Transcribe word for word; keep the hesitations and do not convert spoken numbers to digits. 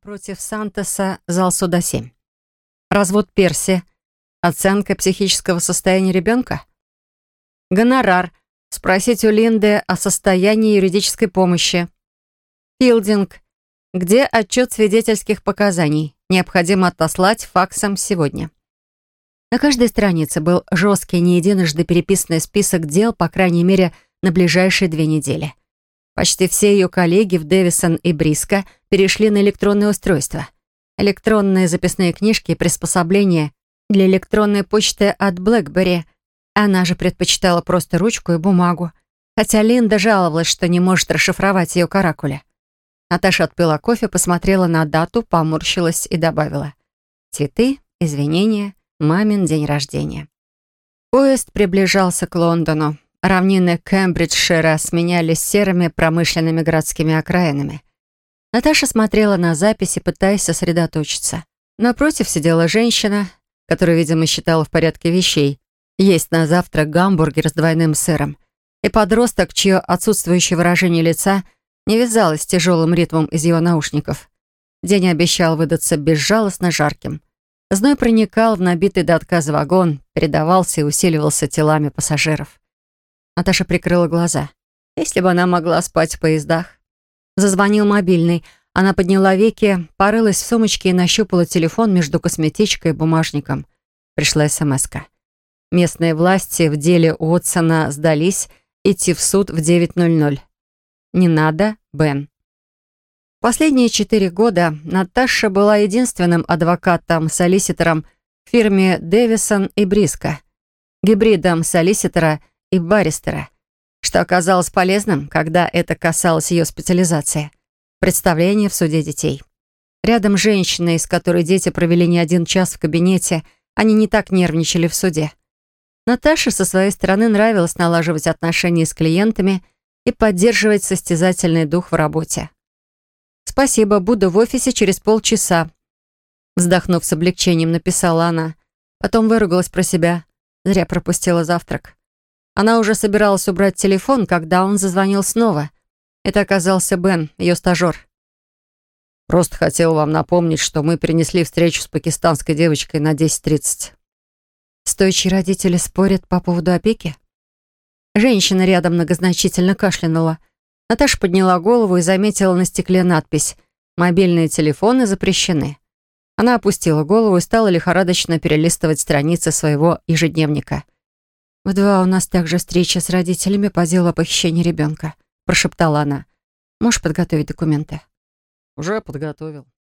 Напротив Сантоса зал суда семь. Развод Перси. Оценка психического состояния ребенка. Гонорар. Спросить у Линды о состоянии юридической помощи. Филдинг. Где отчет свидетельских показаний? Необходимо отослать факсом сегодня. На каждой странице был жесткий, не единожды переписанный список дел, по крайней мере, на ближайшие две недели. Почти все ее коллеги в Дэвисон и Бриско перешли на электронное устройство. Электронные записные книжки и приспособления для электронной почты от BlackBerry. Она же предпочитала просто ручку и бумагу, хотя Линда жаловалась, что не может расшифровать ее каракули. Наташа отпила кофе, посмотрела на дату, поморщилась и добавила: цветы, извинения, мамин день рождения. Поезд приближался к Лондону. Равнины Кембриджшира сменялись серыми промышленными городскими окраинами. Наташа смотрела на записи, пытаясь сосредоточиться. Напротив сидела женщина, которая, видимо, считала в порядке вещей есть на завтрак гамбургер с двойным сыром, и подросток, чье отсутствующее выражение лица не вязалось с тяжелым ритмом из его наушников. День обещал выдаться безжалостно жарким. Зной проникал в набитый до отказа вагон, передавался и усиливался телами пассажиров. Наташа прикрыла глаза. Если бы она могла спать в поездах. Зазвонил мобильный. Она подняла веки, порылась в сумочке и нащупала телефон между косметичкой и бумажником. Пришла смска. Местные власти в деле Уотсона сдались, идти в суд в девять ноль ноль. Не надо, Бен. Последние четыре года Наташа была единственным адвокатом-солиситором в фирме Дэвисон и Бриско, гибридом солиситора и барристера, что оказалось полезным, когда это касалось ее специализации — представления в суде детей. Рядом женщина, из которой дети провели не один час в кабинете, они не так нервничали в суде. Наташе со своей стороны нравилось налаживать отношения с клиентами и поддерживать состязательный дух в работе. «Спасибо, буду в офисе через полчаса», — вздохнув с облегчением, написала она. Потом выругалась про себя. Зря пропустила завтрак. Она уже собиралась убрать телефон, когда он зазвонил снова. Это оказался Бен, ее стажер. «Просто хотел вам напомнить, что мы перенесли встречу с пакистанской девочкой на десять тридцать. Стоящие родители спорят по поводу опеки? Женщина рядом многозначительно кашлянула. Наташа подняла голову и заметила на стекле надпись «Мобильные телефоны запрещены». Она опустила голову и стала лихорадочно перелистывать страницы своего ежедневника. «В два у нас также встреча с родителями по делу о похищении ребенка», — прошептала она. «Можешь подготовить документы?» «Уже подготовил».